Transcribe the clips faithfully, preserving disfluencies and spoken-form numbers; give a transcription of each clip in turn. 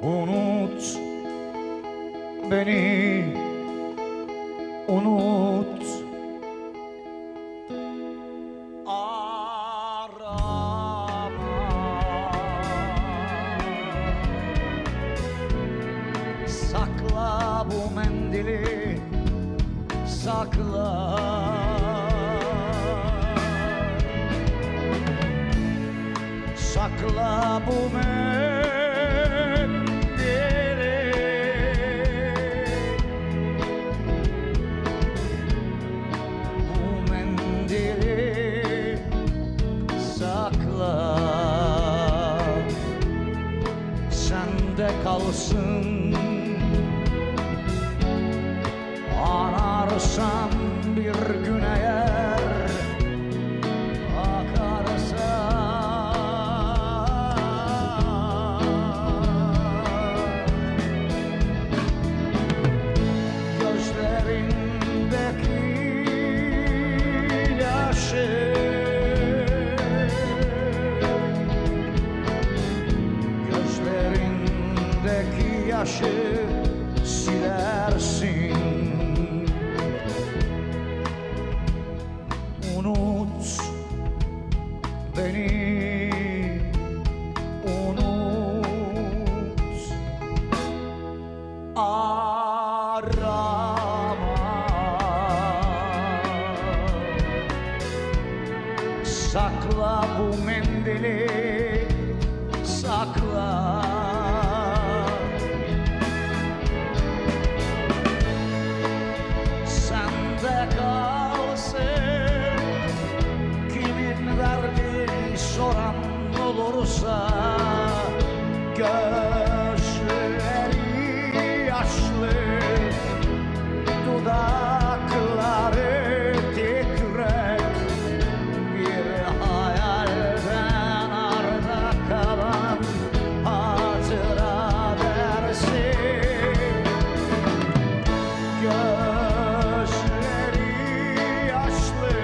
Unut beni, unut. Arama, sakla bu mendili, sakla. Sakla bu mendili, bu mendili sakla. Sende kalsın, ararsan bir gün eğer, akarsa gözlerindeki yaşı, gözlerindeki yaşı silersin. Unut beni, unut. Arama, sakla bu mendili, sakla. Sende kalsın, kimin verdiğini soran olursa, gözleri yaşlı, dudakları titrek, bir hayalden arda kalan hatıra dersin. Gözleri yaşlı,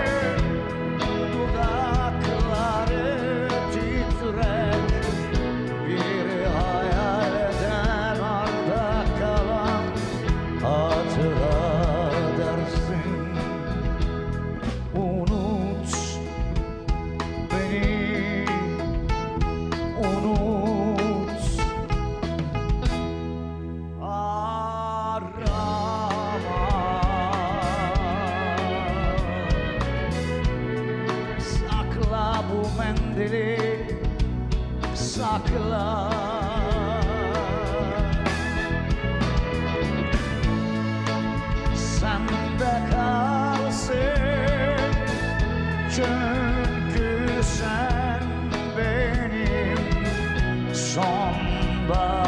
dudakları titrek, bir hayalden arda kalan hatıra dersin. Unut beni, unut. Arama, sakla bu mendili, sakla. Sende kalsın, çünkü sen benim sonbaharım.